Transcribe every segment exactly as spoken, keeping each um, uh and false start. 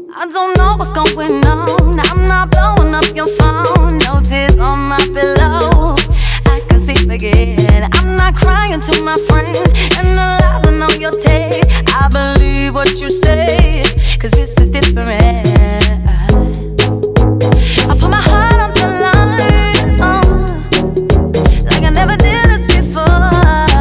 I don't know what's going on. I'm not blowing up your phone. No tears on my pillow. I can see again. I'm not crying to my friends, analyzing all your taste. I believe what you say, cause this is different. I put my heart on the line, uh, like I never did this before.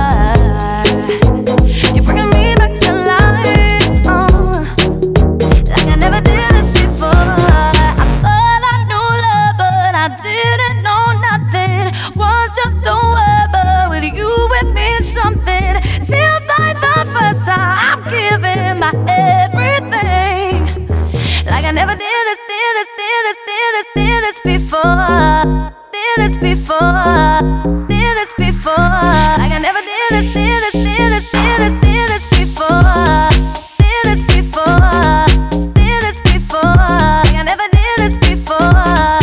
You're bringing me back to life, uh, like I never did this before. I thought I knew love, but I didn't know nothing was just a word, but with you it means something. Feels like the first time I'm giving my everything, like I never did this, did this, did this, did this, did this before. Did this before, did this before, like I never did this, did this, did this, did this, did this before. Did this before, did this before, like I never did this before.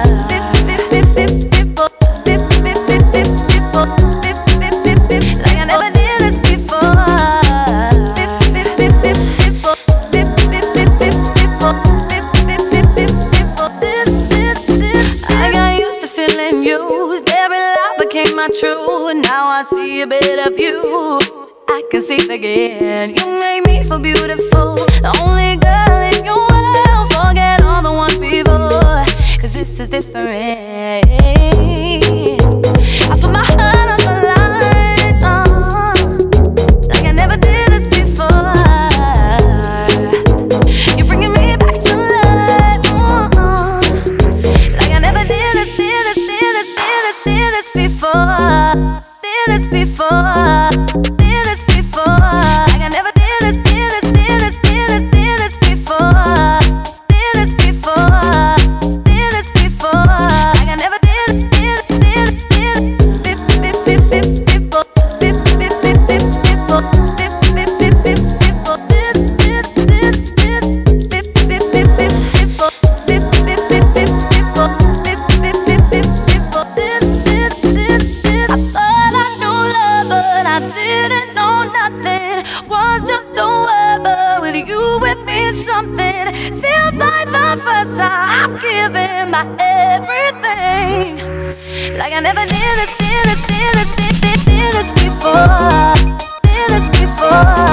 Like I never did this before. I got used to feeling used. Every lie became my truth. Now I see a bit of you. I can see it again. You make me feel beautiful. The only girl in your world. Forget all the ones before, cause this is different. I put my heart on the line, uh, like I never did this before. You're bringing me back to life, uh, uh, like I never did this, did this, did this, did this, did this before. Did this before, did this before, like I never did this, did this, did this, did this, did this before. Did this before, did this before, like I never did this, did this, did this, did this, bip, bip, bip, bip, bip, bip, bip, bip, bip, bip, bip, bip, bip, bip, bip, did, did, did, did, bip, bip, bip, bip, bip, bip, bip, bip, bip, bip, bip, bip, bip, bip, bip, bip, did, did, did, did. I thought I knew love, but I didn't know nothing was just a word, but with you it means something. Feels like the first time I'm giving my everything, like I never did this, did this, did this, did this, did this before. Did this before.